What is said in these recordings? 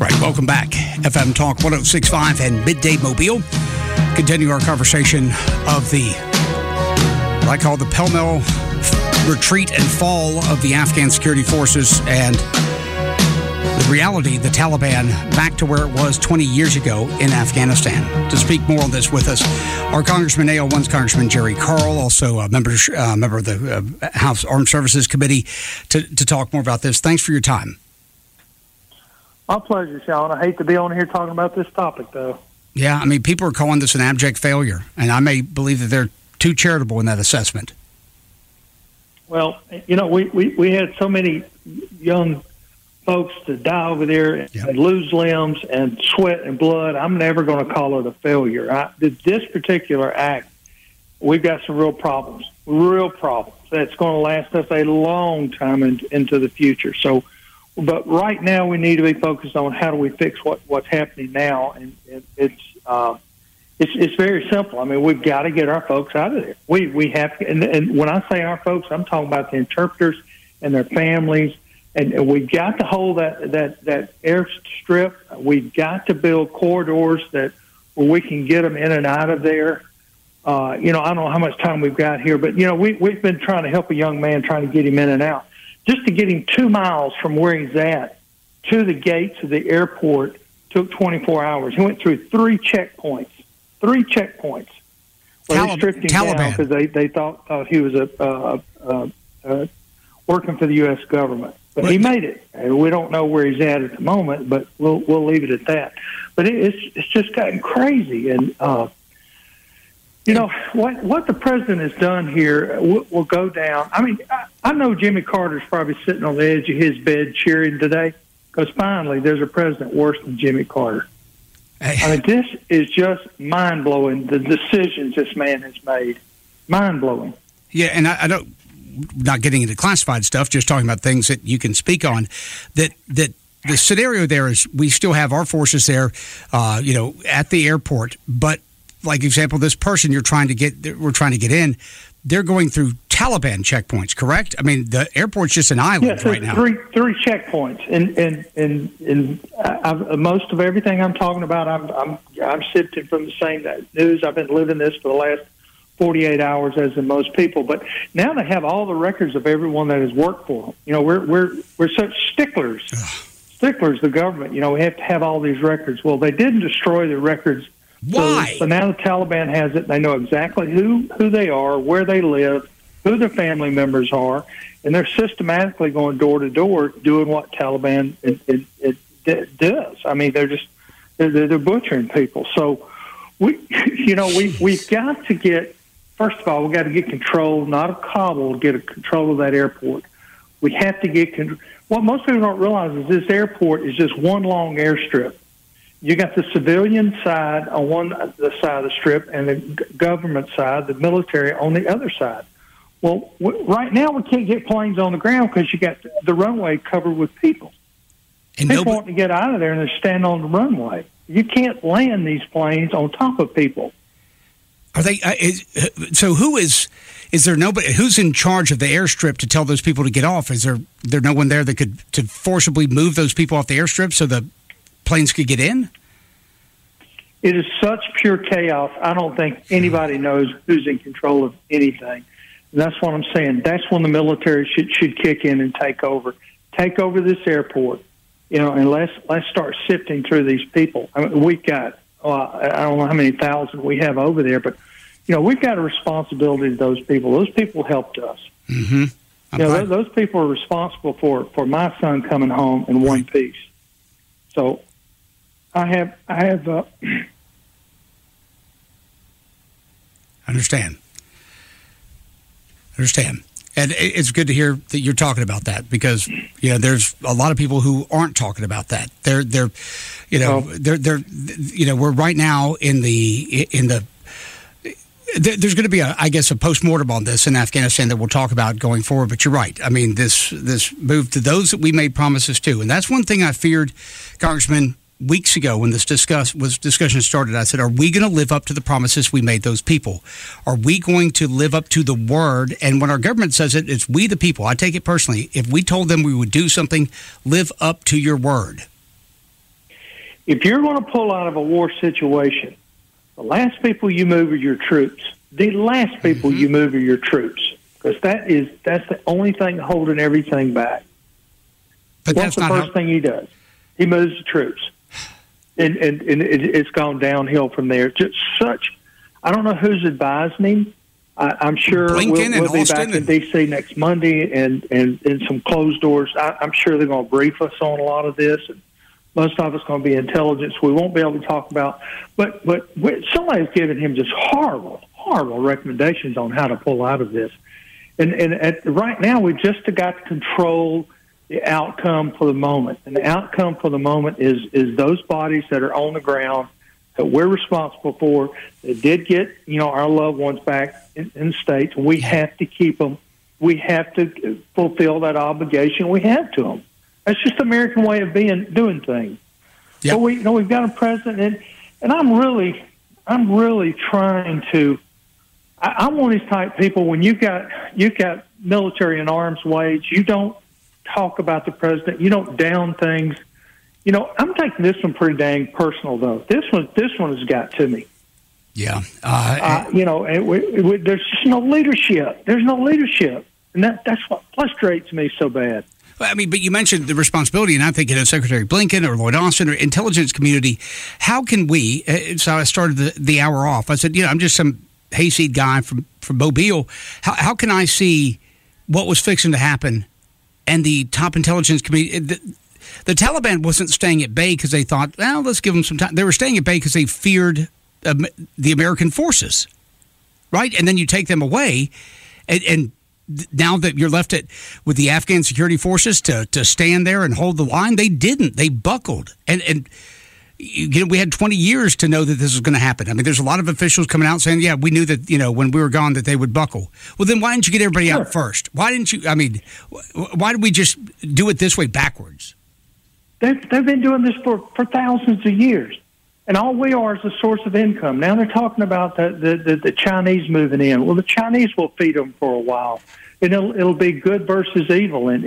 Right, welcome back. FM Talk 106.5 and Midday Mobile. Continue our conversation of what I call the pell-mell retreat and fall of the Afghan security forces and the reality, the Taliban back to where it was 20 years ago in Afghanistan. To speak more on this with us, our Congressman, AL1's Congressman Jerry Carl, also a member of the House Armed Services Committee, to talk more about this. Thanks for your time. My pleasure, Sean. I hate to be on here talking about this topic, though. Yeah, I mean, people are calling this an abject failure, and I may believe that they're too charitable in that assessment. Well, you know, we had so many young folks to die over there and lose limbs and sweat and blood. I'm never going to call it a failure. This particular act, we've got some real problems that's going to last us a long time into the future. So, but right now we need to be focused on how do we fix what's happening now, and it's very simple. I mean, we've got to get our folks out of there. We have to, and when I say our folks, I'm talking about the interpreters and their families, and we've got to hold that airstrip. We've got to build corridors where we can get them in and out of there. I don't know how much time we've got here, but we've been trying to help a young man, trying to get him in and out. Just to get him 2 miles from where he's at to the gates of the airport took 24 hours. He went through 3 checkpoints. Well, they stripped him down because they thought he was working for the U.S. government. But he made it. And we don't know where he's at the moment, but we'll leave it at that. But it's just gotten crazy. And, what the president has done here will go down. I mean, I know Jimmy Carter's probably sitting on the edge of his bed cheering today because finally there's a president worse than Jimmy Carter. I mean, this is just mind-blowing, the decisions this man has made. Mind-blowing. Yeah, and I don't, not getting into classified stuff, just talking about things that you can speak on, that the scenario there is we still have our forces there, at the airport, but like example, this person we're trying to get in, they're going through Taliban checkpoints, correct? I mean, the airport's just an island right now. Three checkpoints, and most of everything I'm talking about, I'm sifting from the same news. I've been living this for the last 48 hours, as in most people. But now they have all the records of everyone that has worked for them. We're such sticklers, the government. We have to have all these records. Well, they didn't destroy the records. Why? So now the Taliban has it. They know exactly who they are, where they live, who their family members are, and they're systematically going door to door doing what Taliban it does. I mean, they're butchering people. So we've got to get, first of all, we've got to get control, not of Kabul, get a control of that airport. We have to get control. What most people don't realize is this airport is just one long airstrip. You got the civilian side on the side of the strip and the government side, the military, on the other side. Well, right now we can't get planes on the ground because you got the runway covered with people. And people want to get out of there and they're standing on the runway. You can't land these planes on top of people. Are they? So who is there nobody who's in charge of the airstrip to tell those people to get off? Is there no one there that could to forcibly move those people off the airstrip so the planes could get in? It is such pure chaos. I don't think anybody knows who's in control of anything. And that's what I'm saying. That's when the military should kick in and take over this airport, and let's start sifting through these people. I mean, we've got, I don't know how many thousand we have over there, but, we've got a responsibility to those people. Those people helped us. Mm-hmm. Those people are responsible for my son coming home in one piece. So I have Understand. And it's good to hear that you're talking about that because, there's a lot of people who aren't talking about that. They're we're right now there's going to be a postmortem on this in Afghanistan that we'll talk about going forward. But you're right. I mean, this move to those that we made promises to. And that's one thing I feared, Congressman, weeks ago when this discussion started. I said, are we going to live up to the promises we made those people? Are we going to live up to the word? And when our government says it, it's we the people. I take it personally. If we told them we would do something, live up to your word. If you're going to pull out of a war situation, the last people you move are your troops. The last people you move are your troops, because that's the only thing holding everything back. But what's the first thing he does? He moves the troops, and it's gone downhill from there. Just such, I don't know who's advising him. I'm sure we'll be back in D.C. next Monday, and in some closed doors. I'm sure they're going to brief us on a lot of this. And most of it's going to be intelligence we won't be able to talk about. But somebody's giving him just horrible recommendations on how to pull out of this. And right now, we've just got to control the outcome for the moment. And the outcome for the moment is those bodies that are on the ground that we're responsible for, that did get, our loved ones back in the States. We have to keep them. We have to fulfill that obligation we have to them. That's just the American way of doing things. Yep. But we've got a president, and I'm really trying to. I'm one of these type people. When you've got military in arm's way, you don't talk about the president. You don't down things. I'm taking this one pretty dang personal, though. This one has got to me. Yeah. There's just no leadership. There's no leadership, and that's what frustrates me so bad. I mean, but you mentioned the responsibility, and I'm thinking of Secretary Blinken or Lloyd Austin or intelligence community. How can we? So I started the hour off. I said, I'm just some hayseed guy from Mobile. How can I see what was fixing to happen? And the top intelligence community, the Taliban wasn't staying at bay because they thought, well, let's give them some time. They were staying at bay because they feared the American forces, right? And then you take them away, and now that you're left with the Afghan security forces to stand there and hold the line, they didn't. They buckled, and we had 20 years to know that this was going to happen. I mean, there's a lot of officials coming out saying, yeah, we knew that, when we were gone that they would buckle. Well, then why didn't you get everybody out first? Why didn't you? I mean, why did we just do it this way backwards? They've been doing this for thousands of years, and all we are is a source of income. Now they're talking about the Chinese moving in. Well, the Chinese will feed them for a while, and it'll be good versus evil, and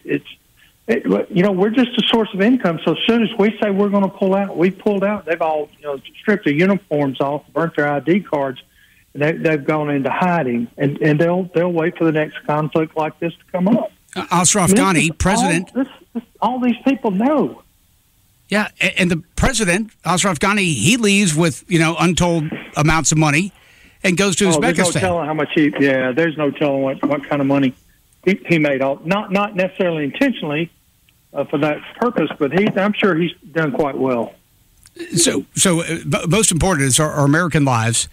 we're just a source of income. So as soon as we say we're going to pull out, we pulled out. They've all stripped their uniforms off, burnt their ID cards, and they've gone into hiding, and they'll wait for the next conflict like this to come up. Ashraf Ghani, president. All these people know. Yeah, and the president, Ashraf Ghani, he leaves with untold amounts of money and goes to Uzbekistan. There's no telling how much there's no telling what kind of money he made. Not necessarily intentionally for that purpose, but I'm sure he's done quite well. So most important is our American lives,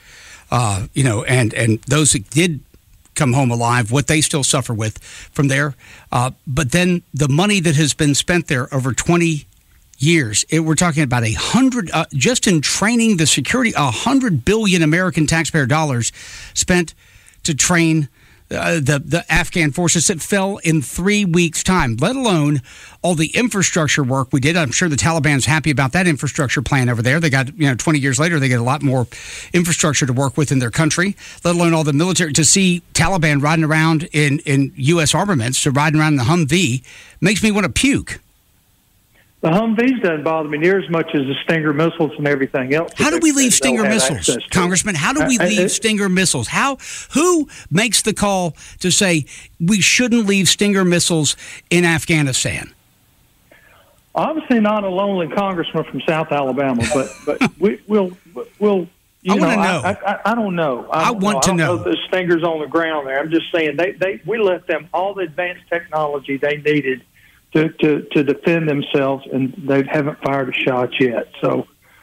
and those that did come home alive, what they still suffer with from there. But then the money that has been spent there over 20 years, we're talking about 100, just in training the security, 100 billion American taxpayer dollars spent to train the Afghan forces that fell in 3 weeks' time, let alone all the infrastructure work we did. I'm sure the Taliban's happy about that infrastructure plan over there. They got, 20 years later, they get a lot more infrastructure to work with in their country, let alone all the military. To see Taliban riding around in U.S. armaments, to riding around in the Humvee, makes me want to puke. The Humvees doesn't bother me near as much as the Stinger missiles and everything else. How do we leave Stinger missiles, Congressman? How do we leave Stinger missiles? Who makes the call to say we shouldn't leave Stinger missiles in Afghanistan? Obviously not a lonely congressman from South Alabama, but we'll. I want to know. I don't know. I want to know. If the Stingers on the ground there. I'm just saying we left them all the advanced technology they needed to defend themselves, and they haven't fired a shot yet. So,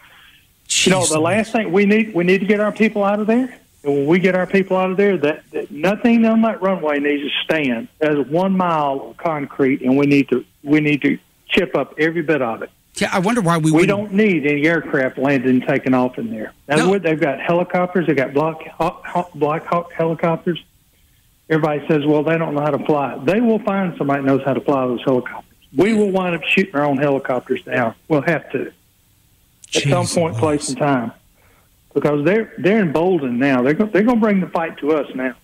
the last thing we need to get our people out of there. And when we get our people out of there, that nothing on that runway needs to stand. There's 1 mile of concrete, and we need to chip up every bit of it. Yeah, I wonder why we don't need any aircraft landing and taking off in there. Now, they've got helicopters. They've got Black Hawk helicopters. Everybody says, well, they don't know how to fly. They will find somebody that knows how to fly those helicopters. We will wind up shooting our own helicopters down. We'll have to at some point, place, and time, because they're emboldened now. They're going to bring the fight to us now.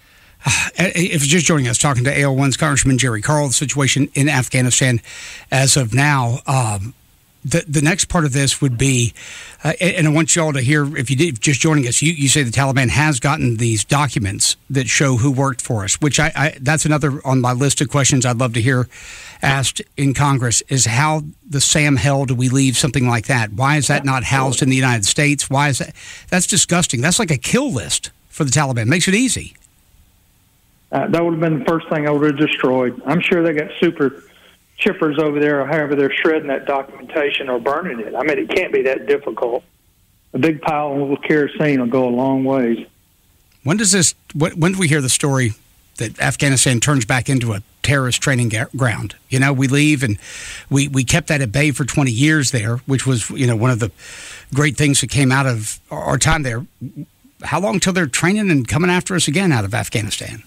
If you're just joining us, talking to AL1's Congressman Jerry Carl, the situation in Afghanistan as of now, the next part of this would be, and I want you all to hear, if you did just joining us, you say the Taliban has gotten these documents that show who worked for us, which that's another on my list of questions I'd love to hear asked in Congress, is how the Sam hell do we leave something like that? Why is that not housed in the United States? Why is that? That's disgusting. That's like a kill list for the Taliban. Makes it easy. That would have been the first thing I would have destroyed. I'm sure they got super chippers over there, or however they're shredding that documentation or burning it. I mean, it can't be that difficult. A big pile of kerosene will go a long ways. When do we hear the story that Afghanistan turns back into a terrorist training ground? You know, we leave, and we kept that at bay for 20 years there, which was, one of the great things that came out of our time there. How long till they're training and coming after us again out of Afghanistan?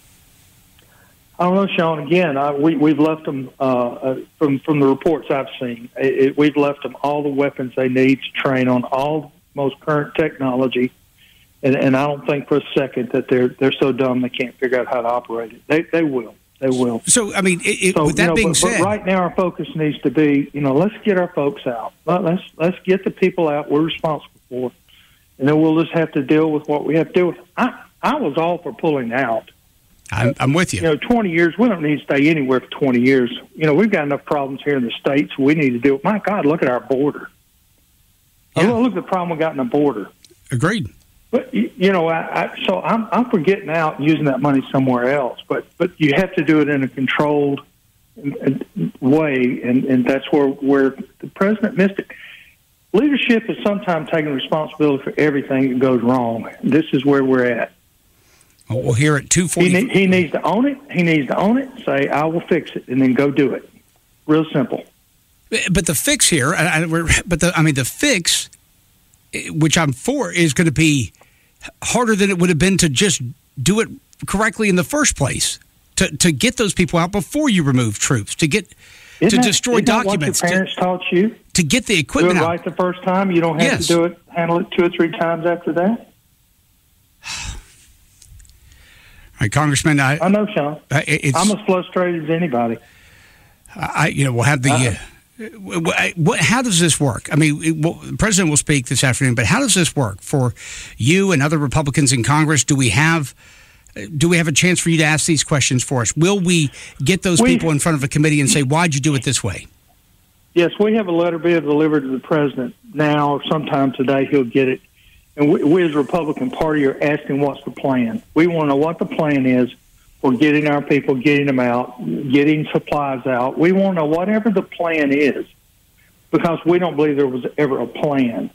I don't know, Sean. Again, we've left them, from the reports I've seen, we've left them all the weapons they need to train on, all most current technology, and I don't think for a second that they're so dumb they can't figure out how to operate it. They will. They will. So, I mean, with that being said, but right now our focus needs to be, let's get our folks out. Let's get the people out we're responsible for, and then we'll just have to deal with what we have to deal with. I was all for pulling out. I'm with you. 20 years, we don't need to stay anywhere for 20 years. We've got enough problems here in the States. We need to deal with. My God, look at our border. Yeah. Look at the problem we got in the border. Agreed. But, so I'm for getting out and using that money somewhere else. But you have to do it in a controlled way, and that's where the president missed it. Leadership is sometimes taking responsibility for everything that goes wrong. This is where we're at. Well, we'll hear it 2:40. He needs to own it. He needs to own it. Say, I will fix it, and then go do it. Real simple. But the fix here, the fix, which I'm for, is going to be harder than it would have been to just do it correctly in the first place. To get those people out before you remove troops, to destroy documents. What your parents taught you? To get the equipment do it out. Right the first time. You don't have to handle it 2 or 3 times after that. All right, Congressman. I know, Sean. I'm as frustrated as anybody. We'll have the. How does this work? I mean, the president will speak this afternoon, but how does this work for you and other Republicans in Congress? Do we have a chance for you to ask these questions for us? Will we get those people in front of a committee and say, "Why'd you do it this way?" Yes, we have a letter being delivered to the president now, or sometime today. He'll get it. And we as a Republican Party are asking what's the plan. We want to know what the plan is for getting our people, getting them out, getting supplies out. We want to know whatever the plan is, because we don't believe there was ever a plan.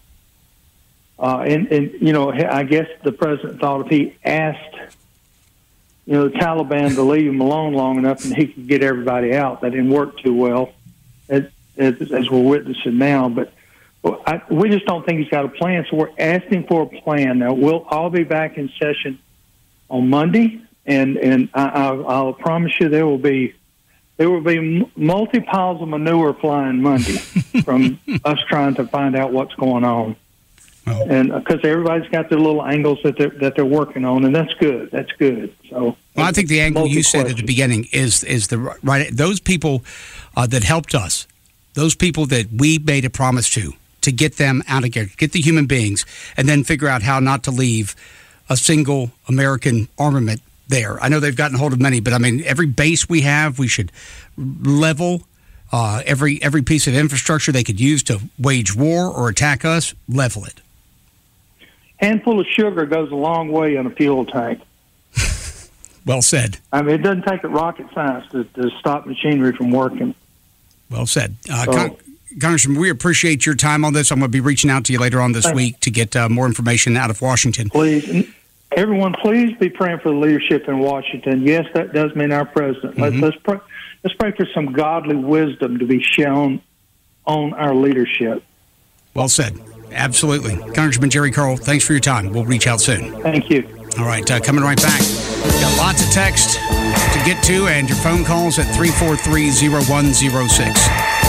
I guess the president thought if he asked, the Taliban to leave him alone long enough and he could get everybody out. That didn't work too well, as we're witnessing now. But we just don't think he's got a plan, so we're asking for a plan. Now, we'll all be back in session on Monday, and I'll promise you there will be multi piles of manure flying Monday from us trying to find out what's going on. Oh. And because everybody's got their little angles that they're working on, and that's good. That's good. So, I think the angle you said at the beginning is the right. Those people that helped us, those people that we made a promise to get them out of here, get the human beings, and then figure out how not to leave a single American armament there. I know they've gotten a hold of many, but I mean, every base we have, we should level. Every piece of infrastructure they could use to wage war or attack us, level it. Handful of sugar goes a long way in a fuel tank. Well said. I mean, it doesn't take a rocket science to stop machinery from working. Well said. Congressman, we appreciate your time on this. I'm going to be reaching out to you later on this week to get more information out of Washington. Please, everyone, please be praying for the leadership in Washington. Yes, that does mean our president. Mm-hmm. Let's pray for some godly wisdom to be shown on our leadership. Well said. Absolutely. Congressman Jerry Curl, thanks for your time. We'll reach out soon. Thank you. All right, coming right back. Got lots of text to get to and your phone calls at 343-0106.